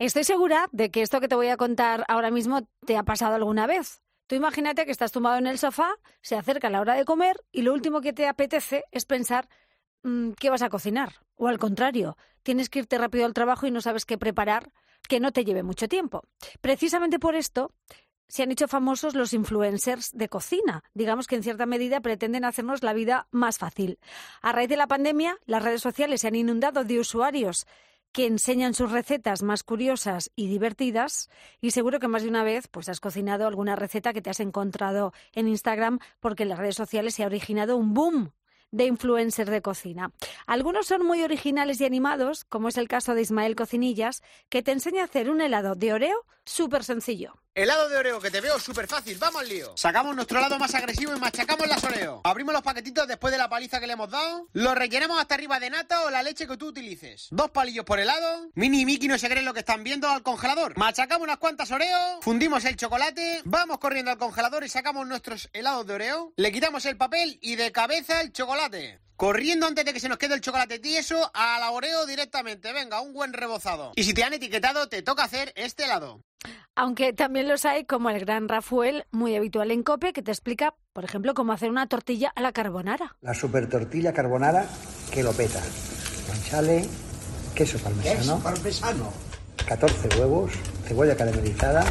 Estoy segura de que esto que te voy a contar ahora mismo te ha pasado alguna vez. Tú imagínate que estás tumbado en el sofá, se acerca la hora de comer y lo último que te apetece es pensar qué vas a cocinar. O al contrario, tienes que irte rápido al trabajo y no sabes qué preparar, que no te lleve mucho tiempo. Precisamente por esto se han hecho famosos los influencers de cocina. Digamos que en cierta medida pretenden hacernos la vida más fácil. A raíz de la pandemia, las redes sociales se han inundado de usuarios que enseñan sus recetas más curiosas y divertidas, y seguro que más de una vez pues has cocinado alguna receta que te has encontrado en Instagram, porque en las redes sociales se ha originado un boom de influencers de cocina. Algunos son muy originales y animados, como es el caso de Ismael Cocinillas, que te enseña a hacer un helado de Oreo súper sencillo. Helado de Oreo, que te veo súper fácil, vamos al lío. Sacamos nuestro helado más agresivo y machacamos las Oreo. Abrimos los paquetitos después de la paliza que le hemos dado. Los rellenamos hasta arriba de nata o la leche que tú utilices. 2 palillos por helado. Mini y Mickey no se creen lo que están viendo al congelador. Machacamos unas cuantas Oreo. Fundimos el chocolate. Vamos corriendo al congelador y sacamos nuestros helados de Oreo. Le quitamos el papel y de cabeza el chocolate. Corriendo antes de que se nos quede el chocolate tieso a la Oreo directamente. Venga, un buen rebozado. Y si te han etiquetado, te toca hacer este helado. Aunque también los hay, como el gran Rafael, muy habitual en COPE, que te explica, por ejemplo, cómo hacer una tortilla a la carbonara. La super tortilla carbonara que lo peta. Guanciale, queso parmesano, 14 huevos, cebolla caramelizada,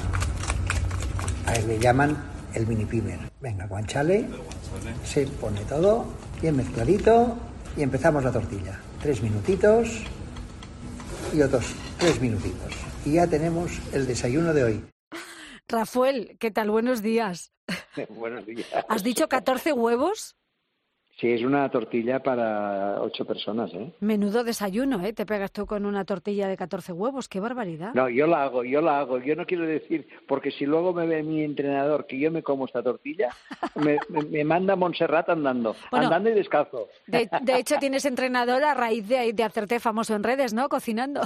a él le llaman el mini pimer. Venga, guanciale, se pone todo bien mezcladito y empezamos la tortilla. 3 minutitos y otros 3 minutitos. Y ya tenemos el desayuno de hoy. Rafael, ¿qué tal? Buenos días. Buenos días. ¿Has dicho 14 huevos? Sí, es una tortilla para 8 personas, ¿eh? Menudo desayuno, ¿eh? Te pegas tú con una tortilla de 14 huevos. ¡Qué barbaridad! No, yo la hago. Yo no quiero decir, porque si luego me ve mi entrenador que yo me como esta tortilla, me manda a Montserrat andando y descalzo. De hecho, tienes entrenador a raíz de hacerte famoso en redes, ¿no? Cocinando.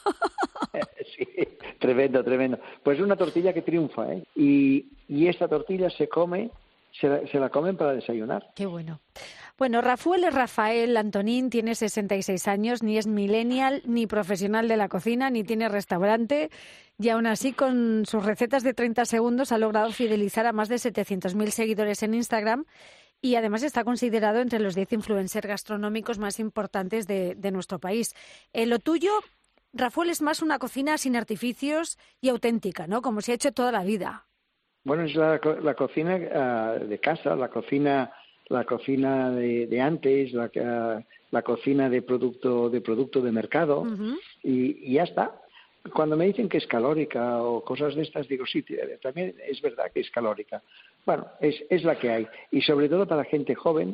Sí, tremendo. Pues una tortilla que triunfa, ¿eh? Y esta tortilla se la comen para desayunar. Qué bueno. Bueno, Rafael es Rafael Antonín, tiene 66 años, ni es millennial, ni profesional de la cocina, ni tiene restaurante, y aún así con sus recetas de 30 segundos ha logrado fidelizar a más de 700.000 seguidores en Instagram, y además está considerado entre los 10 influencers gastronómicos más importantes de nuestro país. Lo tuyo, Rafael, es más una cocina sin artificios y auténtica, ¿no? Como se ha hecho toda la vida. Bueno, es la cocina de casa, la cocina de antes, la cocina de producto de mercado, uh-huh. y ya está. Cuando me dicen que es calórica o cosas de estas, digo, sí, también es verdad que es calórica. Bueno, es la que hay. Y sobre todo para gente joven,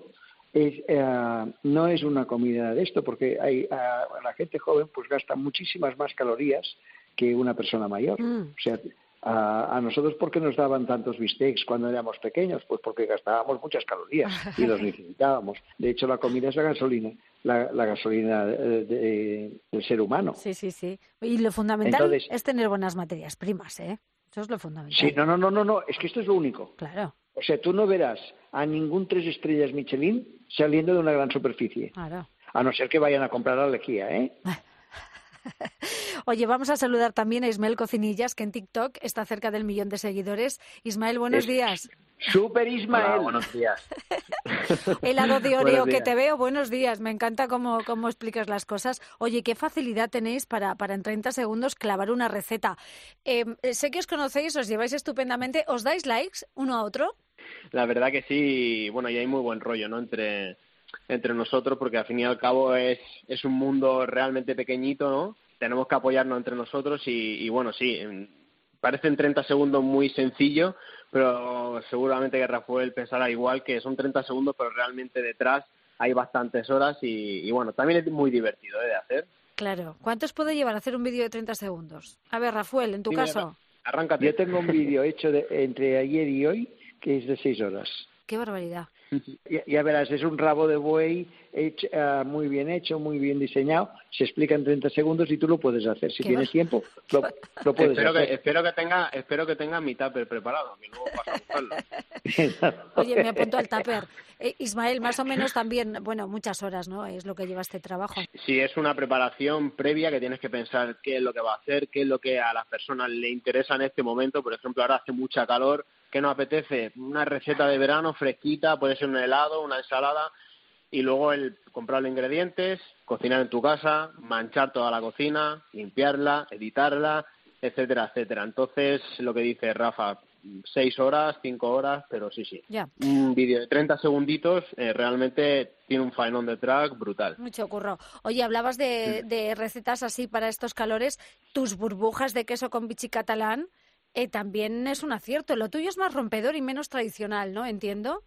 no es una comida de esto, porque la gente joven pues gasta muchísimas más calorías que una persona mayor. O sea, a nosotros, ¿por qué nos daban tantos bistecs cuando éramos pequeños? Pues porque gastábamos muchas calorías y los necesitábamos. De hecho, la comida es la gasolina del ser humano. Sí. Y lo fundamental es tener buenas materias primas, ¿eh? Eso es lo fundamental. Sí, no, es que esto es lo único. Claro. O sea, tú no verás a ningún 3 estrellas Michelin saliendo de una gran superficie. Claro. A no ser que vayan a comprar a Lejía, ¿eh? Oye, vamos a saludar también a Ismael Cocinillas, que en TikTok está cerca del 1.000.000 de seguidores. Ismael, buenos días. ¡Súper Ismael! Hola, buenos días. Helado de Oreo que te veo, buenos días. Me encanta cómo explicas las cosas. Oye, qué facilidad tenéis para en 30 segundos clavar una receta. Sé que os conocéis, os lleváis estupendamente. ¿Os dais likes uno a otro? La verdad que sí. Bueno, y hay muy buen rollo, ¿no? Entre nosotros, porque al fin y al cabo es un mundo realmente pequeñito, ¿no? Tenemos que apoyarnos entre nosotros y bueno, sí, parece en 30 segundos muy sencillo, pero seguramente que Rafael pensará igual, que son 30 segundos, pero realmente detrás hay bastantes horas y bueno, también es muy divertido de hacer. Claro. ¿Cuántos puede llevar a hacer un vídeo de 30 segundos? A ver, Rafael, en tu caso. Arráncate. Yo tengo un vídeo hecho entre ayer y hoy que es de 6 horas. ¡Qué barbaridad! Ya verás, es un rabo de buey muy bien hecho, muy bien diseñado, se explica en 30 segundos y tú lo puedes hacer. Si tienes tiempo, lo puedes hacer. Espero que tenga mi tupper preparado, que luego vas a buscarlo. Oye, me apunto al tupper. Ismael, más o menos también, bueno, muchas horas, ¿no? Es lo que lleva este trabajo. Sí, es una preparación previa que tienes que pensar qué es lo que va a hacer, qué es lo que a las personas le interesa en este momento. Por ejemplo, ahora hace mucha calor, ¿qué nos apetece? Una receta de verano fresquita, puede ser un helado, una ensalada, y luego el comprar los ingredientes, cocinar en tu casa, manchar toda la cocina, limpiarla, editarla, etcétera, etcétera. Entonces, lo que dice Rafa, 6 horas, 5 horas, pero sí. Ya. Un vídeo de 30 segunditos realmente tiene un faenón de track brutal. Mucho curro. Oye, hablabas de recetas así para estos calores. Tus burbujas de queso con bichi catalán también es un acierto. Lo tuyo es más rompedor y menos tradicional, ¿no? Entiendo.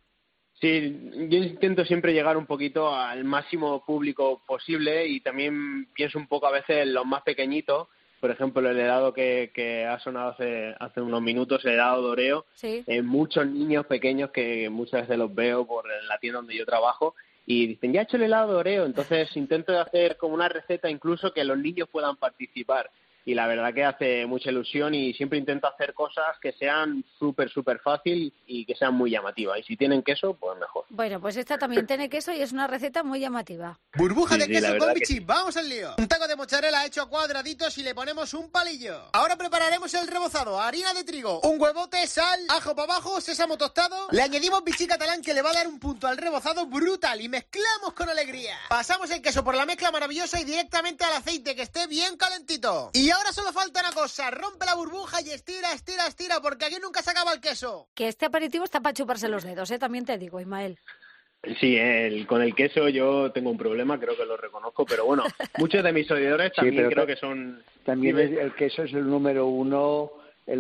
Sí, yo intento siempre llegar un poquito al máximo público posible y también pienso un poco a veces en los más pequeñitos. Por ejemplo, el helado que ha sonado hace unos minutos, el helado de Oreo. Sí. Muchos niños pequeños que muchas veces los veo por la tienda donde yo trabajo y dicen, ya he hecho el helado de Oreo. Entonces intento hacer como una receta incluso que los niños puedan participar. Y la verdad que hace mucha ilusión y siempre intento hacer cosas que sean súper fácil y que sean muy llamativas. Y si tienen queso, pues mejor. Bueno, pues esta también tiene queso y es una receta muy llamativa. Burbuja de queso con bichi, sí. ¡Vamos al lío! Un taco de mozzarella hecho a cuadraditos y le ponemos un palillo. Ahora prepararemos el rebozado, harina de trigo, un huevote, sal, ajo para abajo, sésamo tostado. Le añadimos bichi catalán que le va a dar un punto al rebozado brutal y mezclamos con alegría. Pasamos el queso por la mezcla maravillosa y directamente al aceite que esté bien calentito. Y ahora solo falta una cosa, rompe la burbuja y estira, porque aquí nunca se acaba el queso. Que este aperitivo está para chuparse los dedos, también te digo, Ismael. Sí, con el queso yo tengo un problema, creo que lo reconozco, pero bueno, muchos de mis seguidores también creo que son... También el queso es el número uno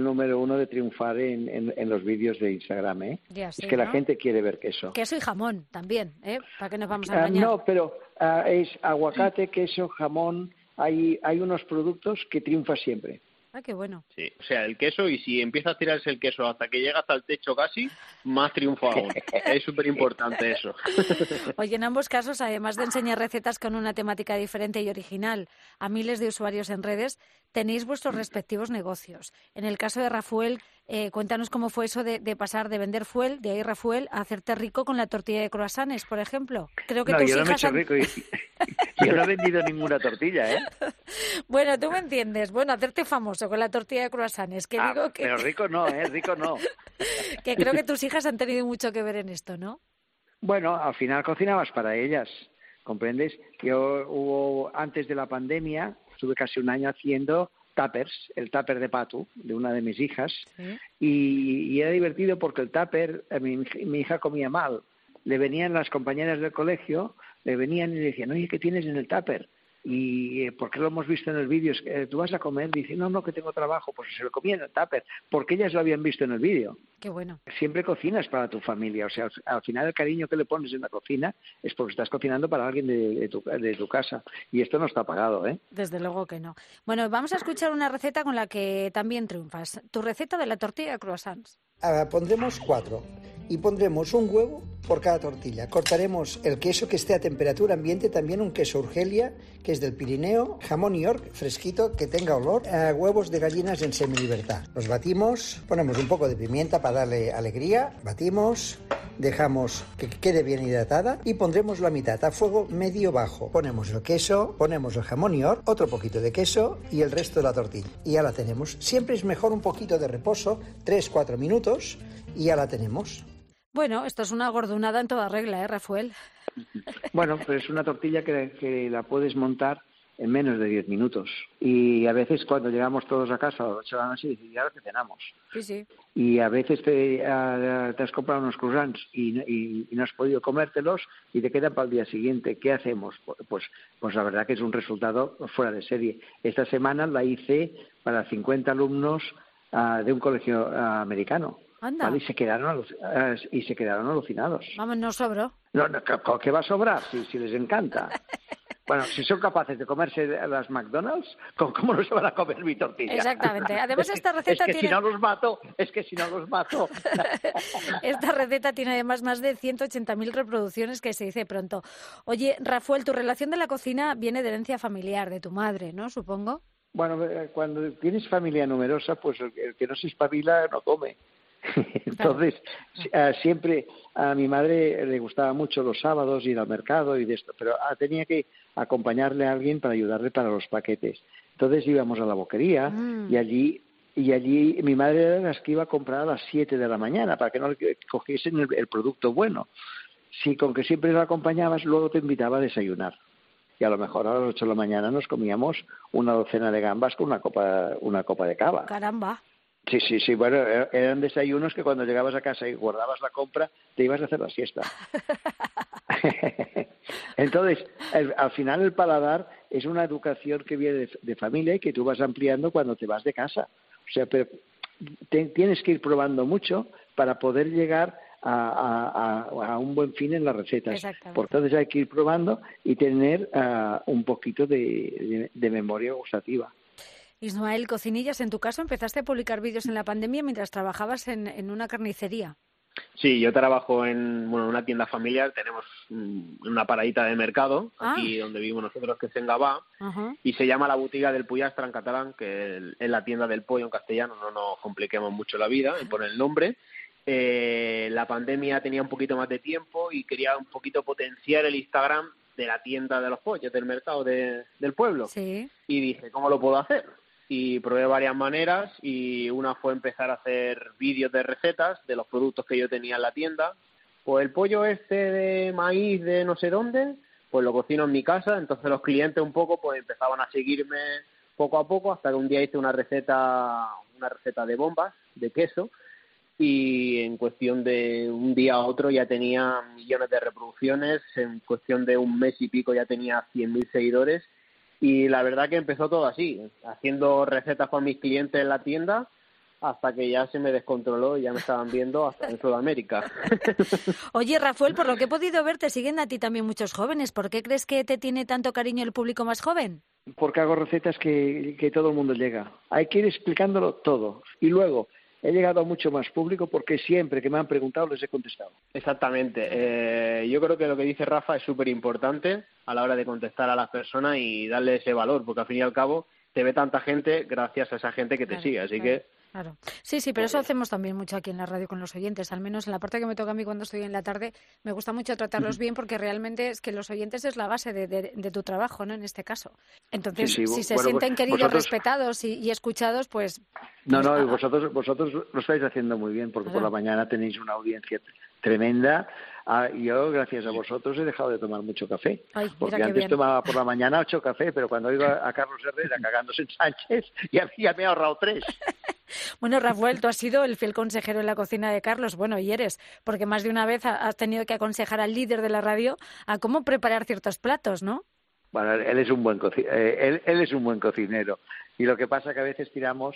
de triunfar en los vídeos de Instagram, ¿eh? Ya sé, es que ¿no? La gente quiere ver queso. Queso y jamón también, ¿Para qué nos vamos a engañar? No, pero es aguacate, queso, jamón. Hay unos productos que triunfan siempre. Ah, qué bueno. Sí, o sea, el queso, y si empieza a tirarse el queso hasta que llega hasta el techo casi, más triunfo aún. Es súper importante eso. Oye, en ambos casos, además de enseñar recetas con una temática diferente y original a miles de usuarios en redes, tenéis vuestros respectivos negocios. En el caso de Rafuel, cuéntanos cómo fue eso de pasar de vender fuel, de ahí Rafuel, a hacerte rico con la tortilla de croissants, por ejemplo. Creo que yo no me he hecho rico. Yo no he vendido ninguna tortilla, ¿eh? Bueno, tú me entiendes. Bueno, hacerte famoso con la tortilla de croissants. Pero rico no, rico no. Que creo que tus hijas han tenido mucho que ver en esto, ¿no? Bueno, al final cocinabas para ellas, ¿comprendes? Antes de la pandemia, estuve casi un año haciendo tuppers, el tupper de Patu, de una de mis hijas, ¿sí? Y era divertido porque el tupper, mi hija comía mal. Le venían las compañeras del colegio, le venían y le decían, oye, ¿qué tienes en el tupper? Y porque lo hemos visto en el vídeo, ¿tú vas a comer? Dice, no, que tengo trabajo. Pues se lo comía en el tupper, porque ellas lo habían visto en el vídeo. Qué bueno. Siempre cocinas para tu familia, o sea, al final el cariño que le pones en la cocina es porque estás cocinando para alguien de tu casa. Y esto no está pagado, ¿eh? Desde luego que no. Bueno, vamos a escuchar una receta con la que también triunfas. Tu receta de la tortilla de croissants. Pondremos 4 y pondremos un huevo por cada tortilla. Cortaremos el queso que esté a temperatura ambiente, también un queso Urgelia, que es del Pirineo, jamón York fresquito, que tenga olor, huevos de gallinas en semilibertad. Los batimos, ponemos un poco de pimienta para darle alegría, batimos, dejamos que quede bien hidratada y pondremos la mitad a fuego medio bajo. Ponemos el queso, ponemos el jamón York, otro poquito de queso y el resto de la tortilla. Y ya la tenemos. Siempre es mejor un poquito de reposo, 3-4 minutos, y ya la tenemos. Bueno, esto es una gordonada en toda regla, Rafael. Bueno, pero es una tortilla que la puedes montar en menos de 10 minutos. Y a veces cuando llegamos todos a casa a las 8 de la noche, dices, ¿y ahora qué cenamos? Sí. Y a veces te has comprado unos croissants y no has podido comértelos y te quedan para el día siguiente. ¿Qué hacemos? Pues la verdad que es un resultado fuera de serie. Esta semana la hice para 50 alumnos de un colegio americano. Anda. ¿Vale? Y se quedaron alucinados. Vamos, no sobró. No, ¿qué va a sobrar si les encanta? Bueno, si son capaces de comerse las McDonald's, ¿cómo no se van a comer mi tortilla? Exactamente. Además, esta receta tiene... si no los mato. Esta receta tiene además más de 180.000 reproducciones, que se dice pronto. Oye, Rafael, tu relación de la cocina viene de herencia familiar, de tu madre, ¿no? Supongo. Bueno, cuando tienes familia numerosa, pues el que no se espabila no come. Entonces, siempre a mi madre le gustaba mucho los sábados ir al mercado y de esto, pero tenía que acompañarle a alguien para ayudarle para los paquetes. Entonces íbamos a la boquería y allí mi madre era la que iba a comprar a las 7 de la mañana para que no le cogiesen el producto bueno. Si con que siempre la acompañabas, luego te invitaba a desayunar. Y a lo mejor a las 8 de la mañana nos comíamos una docena de gambas con una copa de cava. ¡Caramba! Sí, bueno, eran desayunos que cuando llegabas a casa y guardabas la compra, te ibas a hacer la siesta. Entonces, al final el paladar es una educación que viene de familia y que tú vas ampliando cuando te vas de casa. O sea, pero tienes que ir probando mucho para poder llegar a un buen fin en las recetas. Por entonces hay que ir probando y tener un poquito de memoria gustativa. Ismael, cocinillas, en tu caso empezaste a publicar vídeos en la pandemia mientras trabajabas en una carnicería. Sí, yo trabajo en una tienda familiar, tenemos una paradita de mercado, aquí donde vivimos nosotros, que es en Gavà, y se llama la Botiga del Pollastre en catalán, que es la tienda del pollo en castellano, no nos compliquemos mucho la vida y pone el nombre. La pandemia tenía un poquito más de tiempo y quería un poquito potenciar el Instagram de la tienda de los pollos, del mercado del pueblo. Sí. Y dije, ¿cómo lo puedo hacer? Y probé varias maneras y una fue empezar a hacer vídeos de recetas de los productos que yo tenía en la tienda. Pues el pollo este de maíz de no sé dónde, pues lo cocino en mi casa, entonces los clientes un poco pues empezaban a seguirme poco a poco hasta que un día hice una receta de bombas, de queso, y en cuestión de un día a otro ya tenía millones de reproducciones, en cuestión de un mes y pico ya tenía 100.000 seguidores. Y la verdad que empezó todo así, haciendo recetas con mis clientes en la tienda, hasta que ya se me descontroló y ya me estaban viendo hasta en Sudamérica. Oye, Rafael, por lo que he podido ver, te siguen a ti también muchos jóvenes. ¿Por qué crees que te tiene tanto cariño el público más joven? Porque hago recetas que todo el mundo llega. Hay que ir explicándolo todo. Y luego, he llegado a mucho más público porque siempre que me han preguntado les he contestado. Exactamente. Yo creo que lo que dice Rafa es súper importante a la hora de contestar a las personas y darle ese valor, porque al fin y al cabo te ve tanta gente gracias a esa gente que te sigue, así que... Claro. Sí, pero eso hacemos también mucho aquí en la radio con los oyentes, al menos en la parte que me toca a mí cuando estoy en la tarde, me gusta mucho tratarlos bien porque realmente es que los oyentes es la base de tu trabajo, ¿no? En este caso. Entonces, si se sienten queridos, respetados y escuchados, pues... No, y vosotros lo estáis haciendo muy bien porque por la mañana tenéis una audiencia tremenda. Yo, gracias a vosotros, he dejado de tomar mucho café. Porque antes tomaba por la mañana 8 cafés, pero cuando oigo a Carlos Herrera cagándose en Sánchez, ya me he ahorrado 3. Bueno, Rafael, tú has sido el fiel consejero en la cocina de Carlos, y eres, porque más de una vez has tenido que aconsejar al líder de la radio a cómo preparar ciertos platos, ¿no? Bueno, él es un buen cocinero. Y lo que pasa que a veces tiramos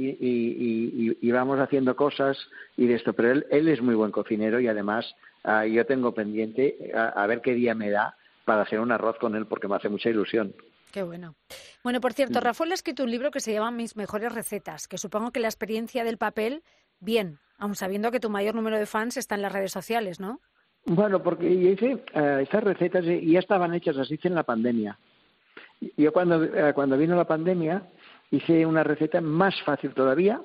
y vamos haciendo cosas y de esto, pero él es muy buen cocinero y además yo tengo pendiente a ver qué día me da para hacer un arroz con él porque me hace mucha ilusión. Qué bueno. Bueno, por cierto, Rafael ha escrito un libro que se llama Mis mejores recetas, que supongo que la experiencia del papel, bien, aun sabiendo que tu mayor número de fans está en las redes sociales, ¿no? Bueno, porque yo hice estas recetas y ya estaban hechas, las hice en la pandemia. Yo cuando vino la pandemia hice una receta más fácil todavía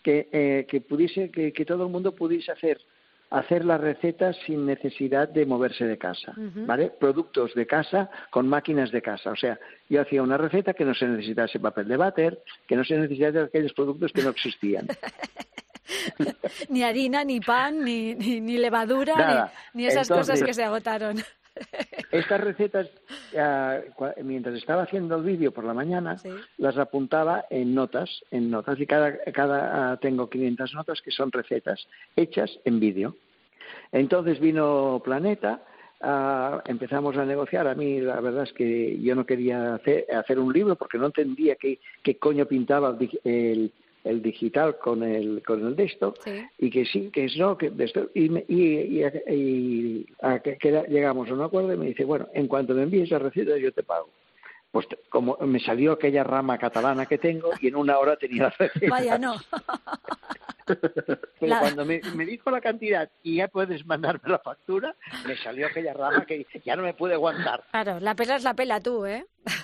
que todo el mundo pudiese hacer las recetas sin necesidad de moverse de casa, ¿vale? Productos de casa con máquinas de casa. O sea, yo hacía una receta que no se necesitase papel de váter, que no se necesitase aquellos productos que no existían. Ni harina, ni pan, ni levadura, nada. Ni esas cosas que se agotaron. Estas recetas, mientras estaba haciendo el vídeo por la mañana, las apuntaba en notas y cada tengo 500 notas que son recetas hechas en vídeo. Entonces vino Planeta, empezamos a negociar. A mí la verdad es que yo no quería hacer un libro porque no entendía qué coño pintaba el digital con el de esto, sí. Y que sí, que es no, que de esto, y a que llegamos a un acuerdo y me dice, bueno, en cuanto me envíes la receta yo te pago. Pues como me salió aquella rama catalana que tengo y en una hora tenía la receta. Vaya, no. Pero cuando me dijo la cantidad y ya puedes mandarme la factura, me salió aquella rama que ya no me pude aguantar. Claro, la pela es la pela tú, ¿eh?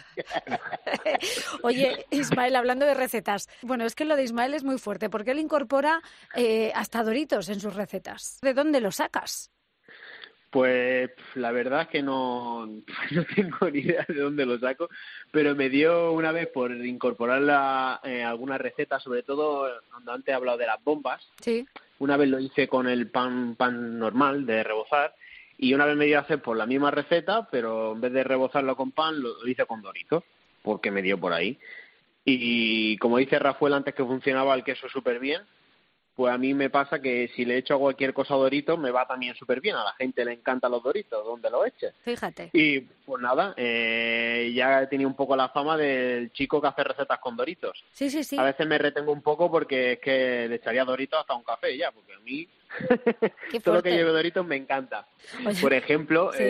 Oye, Ismael, hablando de recetas. Bueno, es que lo de Ismael es muy fuerte porque él incorpora hasta Doritos en sus recetas. ¿De dónde lo sacas? Pues la verdad es que no tengo ni idea de dónde lo saco, pero me dio una vez por incorporarla alguna receta, sobre todo cuando antes he hablado de las bombas. Sí. Una vez lo hice con el pan normal de rebozar y una vez me dio a hacer por la misma receta, pero en vez de rebozarlo con pan lo hice con Doritos, porque me dio por ahí. Y como dice Rafael antes que funcionaba el queso súper bien, pues a mí me pasa que si le echo cualquier cosa a Doritos me va también súper bien. A la gente le encantan los Doritos, donde los eches. Fíjate. Y pues nada, ya he tenido un poco la fama del chico que hace recetas con Doritos. Sí, sí, sí. A veces me retengo un poco porque es que le echaría Doritos hasta un café ya, porque a mí todo lo que lleve Doritos me encanta. Oye, por ejemplo, ¿sí?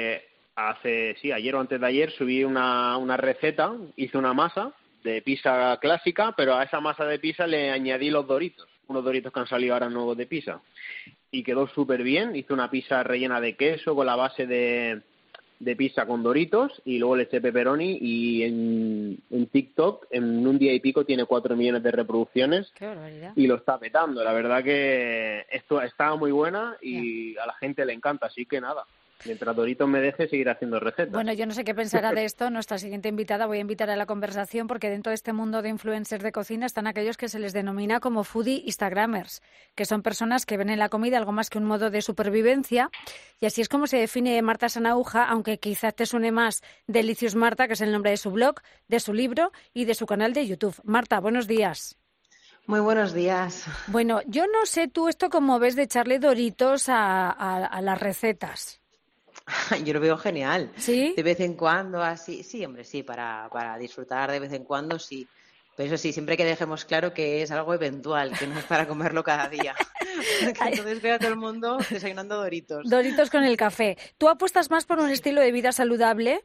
Ayer o antes de ayer subí una receta, hice una masa de pizza clásica, pero a esa masa de pizza le añadí los Doritos. Unos Doritos que han salido ahora nuevos de pizza. Y quedó súper bien. Hice una pizza rellena de queso con la base de pizza con Doritos y luego le eché pepperoni y en TikTok en un día y pico tiene 4 millones de reproducciones. Qué barbaridad. Y lo está petando. La verdad que esto estaba muy buena y a la gente le encanta. Así que nada. Mientras Doritos me deje seguir haciendo recetas. Bueno, yo no sé qué pensará de esto nuestra siguiente invitada. Voy a invitar a la conversación porque dentro de este mundo de influencers de cocina están aquellos que se les denomina como foodie instagramers, que son personas que ven en la comida algo más que un modo de supervivencia. Y así es como se define Marta Sanahúja, aunque quizás te suene más Delicious Marta, que es el nombre de su blog, de su libro y de su canal de YouTube. Marta, buenos días. Muy buenos días. Bueno, yo no sé tú esto cómo ves de echarle Doritos a las recetas. Yo lo veo genial. ¿Sí? De vez en cuando, así. Sí, hombre, sí, para disfrutar de vez en cuando, sí. Pero eso sí, siempre que dejemos claro que es algo eventual, que no es para comerlo cada día. Entonces veo a todo el mundo desayunando Doritos. Doritos con el café. Tú apuestas más por un estilo de vida saludable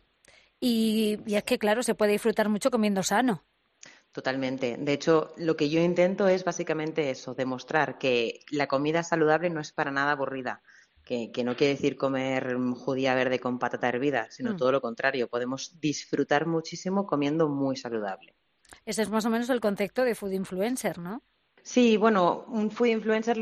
y es que, claro, se puede disfrutar mucho comiendo sano. Totalmente. De hecho, lo que yo intento es básicamente eso, demostrar que la comida saludable no es para nada aburrida. Que no quiere decir comer judía verde con patata hervida, sino todo lo contrario. Podemos disfrutar muchísimo comiendo muy saludable. Ese es más o menos el concepto de food influencer, ¿no? Sí, bueno, un food influencer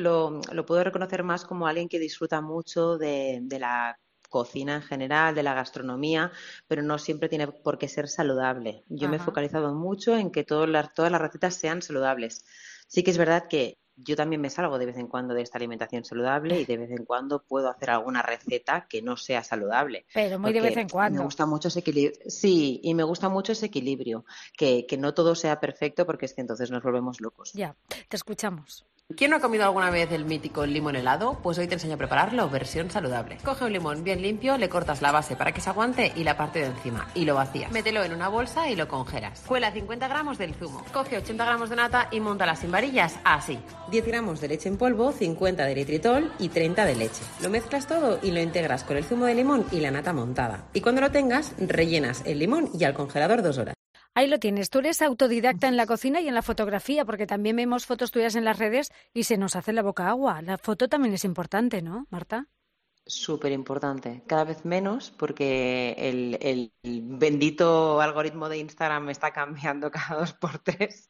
lo puedo reconocer más como alguien que disfruta mucho de la cocina en general, de la gastronomía, pero no siempre tiene por qué ser saludable. Yo me he focalizado mucho en que todas las recetas sean saludables. Sí que es verdad que yo también me salgo de vez en cuando de esta alimentación saludable y de vez en cuando puedo hacer alguna receta que no sea saludable. Pero muy de vez en cuando. Me gusta mucho ese equilibrio. Sí, y me gusta mucho ese equilibrio. Que no todo sea perfecto porque es que entonces nos volvemos locos. Ya, te escuchamos. ¿Quién no ha comido alguna vez el mítico limón helado? Pues hoy te enseño a prepararlo, versión saludable. Coge un limón bien limpio, le cortas la base para que se aguante y la parte de encima, y lo vacías. Mételo en una bolsa y lo congelas. Cuela 50 gramos del zumo. Coge 80 gramos de nata y móntala sin varillas, así. 10 gramos de leche en polvo, 50 de eritritol y 30 de leche. Lo mezclas todo y lo integras con el zumo de limón y la nata montada. Y cuando lo tengas, rellenas el limón y al congelador 2 horas. Ahí lo tienes. Tú eres autodidacta en la cocina y en la fotografía, porque también vemos fotos tuyas en las redes y se nos hace la boca agua. La foto también es importante, ¿no, Marta? Súper importante. Cada vez menos porque el bendito algoritmo de Instagram está cambiando cada 2x3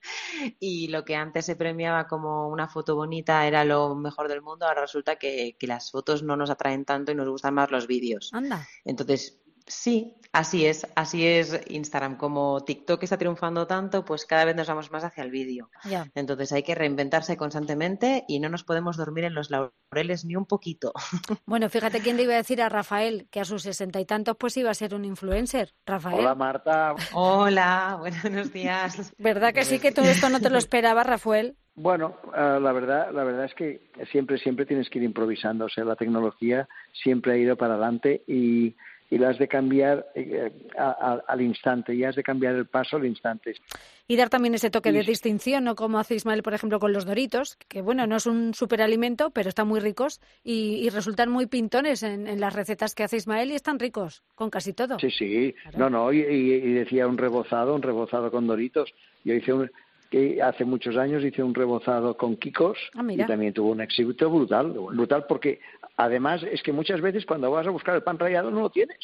y lo que antes se premiaba como una foto bonita era lo mejor del mundo, ahora resulta que las fotos no nos atraen tanto y nos gustan más los vídeos. Anda. Entonces, sí, así es Instagram. Como TikTok está triunfando tanto, pues cada vez nos vamos más hacia el vídeo. Ya. Entonces hay que reinventarse constantemente y no nos podemos dormir en los laureles ni un poquito. Bueno, fíjate quién le iba a decir a Rafael que a sus 60 y tantos pues iba a ser un influencer. Rafael. Hola, Marta. Hola, buenos días. ¿Verdad que sí que todo esto no te lo esperaba, Rafael? Bueno, la verdad es que siempre tienes que ir improvisando. O sea, la tecnología siempre ha ido para adelante y y la has de cambiar al instante, y has de cambiar el paso al instante. Y dar también ese toque de distinción, ¿no? Como hace Ismael, por ejemplo, con los Doritos, que bueno, no es un superalimento, pero están muy ricos y resultan muy pintones en las recetas que hace Ismael y están ricos con casi todo. Sí. Claro. Y decía un rebozado con Doritos. Yo que hace muchos años hice un rebozado con Kikos y también tuvo un éxito brutal porque además es que muchas veces cuando vas a buscar el pan rallado no lo tienes.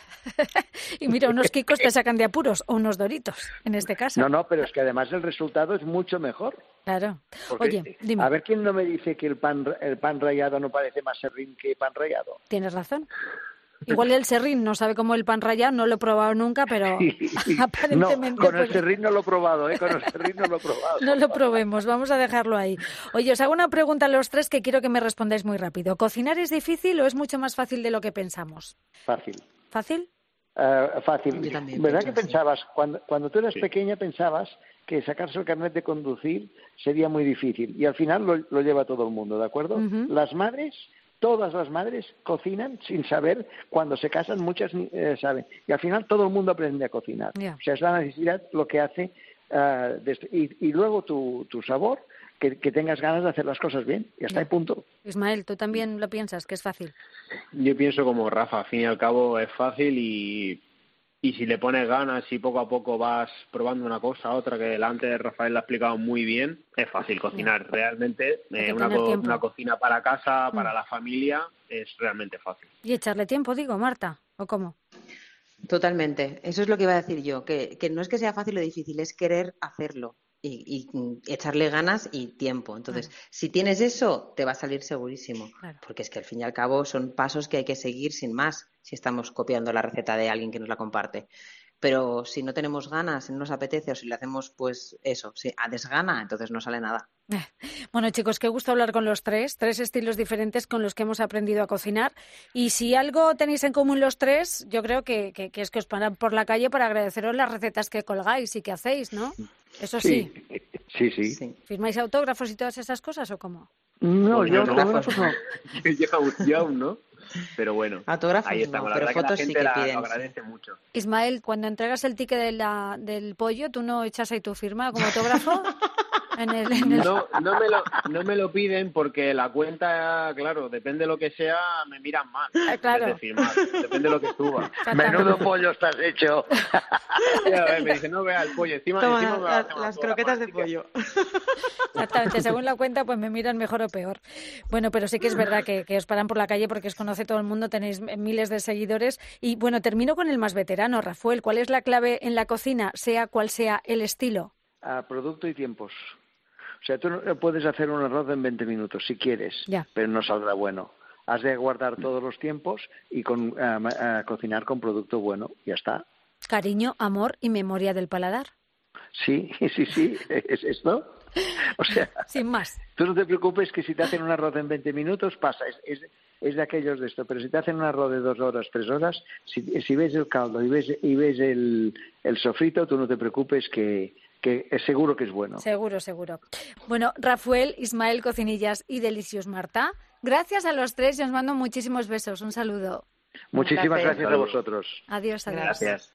Y mira, unos Kikos te sacan de apuros, o unos Doritos, en este caso. No, pero es que además el resultado es mucho mejor. Claro. Porque, oye, dime. A ver quién no me dice que el pan rallado no parece más serrín que pan rallado. Tienes razón. Igual el serrín no sabe cómo el pan rallado, no lo he probado nunca, pero aparentemente... No, con el serrín no lo he probado, con el serrín no lo he probado. No lo probemos, vamos a dejarlo ahí. Oye, os hago una pregunta a los tres que quiero que me respondáis muy rápido. ¿Cocinar es difícil o es mucho más fácil de lo que pensamos? Fácil. ¿Fácil? Fácil. Yo también ¿Verdad pienso que así. pensabas, cuando tú eras pequeña pensabas que sacarse el carnet de conducir sería muy difícil y al final lo lleva todo el mundo, ¿de acuerdo? Uh-huh. Todas las madres cocinan sin saber, cuando se casan muchas saben y al final todo el mundo aprende a cocinar. Yeah. O sea, es la necesidad lo que hace y luego tu sabor, que tengas ganas de hacer las cosas bien y hasta ahí punto. Ismael, ¿tú también lo piensas, que es fácil? Yo pienso como Rafa, al fin y al cabo es fácil y si le pones ganas y poco a poco vas probando una cosa, otra, que antes Rafael lo ha explicado muy bien, es fácil cocinar. Realmente una cocina para casa, para la familia, es realmente fácil. Y echarle tiempo, digo, Marta, ¿o cómo? Totalmente. Eso es lo que iba a decir yo, que no es que sea fácil o difícil, es querer hacerlo y echarle ganas y tiempo. Entonces, si tienes eso, te va a salir segurísimo. Claro. Porque es que al fin y al cabo son pasos que hay que seguir sin más si estamos copiando la receta de alguien que nos la comparte. Pero si no tenemos ganas, si no nos apetece o si le hacemos, pues eso, a desgana, entonces no sale nada. Bueno, chicos, qué gusto hablar con los tres estilos diferentes con los que hemos aprendido a cocinar. Y si algo tenéis en común los tres, yo creo que es que os paran por la calle para agradeceros las recetas que colgáis y que hacéis, ¿no? Eso sí. Sí. ¿Firmáis autógrafos y todas esas cosas o cómo? No, yo autógrafos no. Yo aún no. Pero bueno, autógrafos ahí estamos. no, La pero verdad fotos que la sí gente que piden. lo agradece mucho. Ismael, cuando entregas el ticket del pollo, ¿tú no echas ahí tu firma como autógrafo? No me lo piden porque la cuenta, claro, depende de lo que sea, me miran mal. Claro. Es decir, mal, depende de lo que suba. Menudo pollo estás hecho. Me dicen, no vea el pollo. Encima las croquetas de pollo. Exactamente, según la cuenta, pues me miran mejor o peor. Bueno, pero sí que es verdad que os paran por la calle porque os conoce todo el mundo, tenéis miles de seguidores. Y bueno, termino con el más veterano, Rafael. ¿Cuál es la clave en la cocina, sea cual sea el estilo? Producto y tiempos. O sea, tú no puedes hacer un arroz en 20 minutos si quieres, pero no saldrá bueno. Has de guardar todos los tiempos y cocinar con producto bueno. Ya está. Cariño, amor y memoria del paladar. Sí, es esto. O sea, sin más. Tú no te preocupes que si te hacen un arroz en 20 minutos, pasa. Es de aquellos de esto. Pero si te hacen un arroz de 2 horas, 3 horas, si ves el caldo y ves el sofrito, tú no te preocupes que es seguro que es bueno. Seguro. Bueno, Rafael, Ismael Cocinillas y Delicious Marta, gracias a los tres y os mando muchísimos besos. Un saludo. Muchísimas gracias a vosotros. Adiós. Gracias.